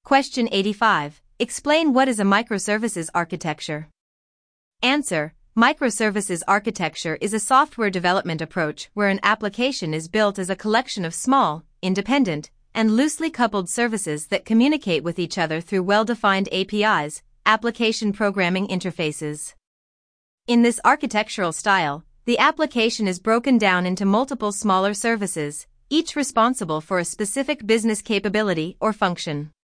Question 85. Explain what is a microservices architecture. Answer. Microservices architecture is a software development approach where an application is built as a collection of small, independent, and loosely coupled services that communicate with each other through well-defined APIs, application programming interfaces. In this architectural style, the application is broken down into multiple smaller services, each responsible for a specific business capability or function.